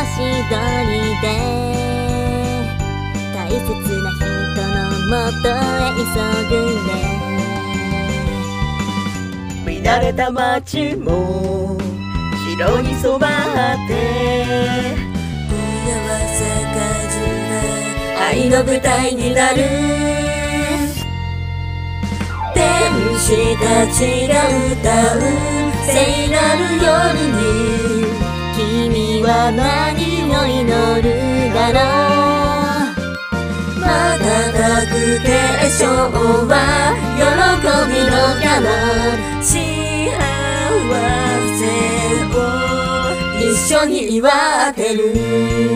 足取りで大切な人のもとへ急ぐね。 見慣れた街も白に染まって幸せかじが愛の舞台になる。天使たちが歌う聖なる夜に君は何を祈るだろう。瞬く結晶は喜びのカラー。幸せを一緒に祝ってる。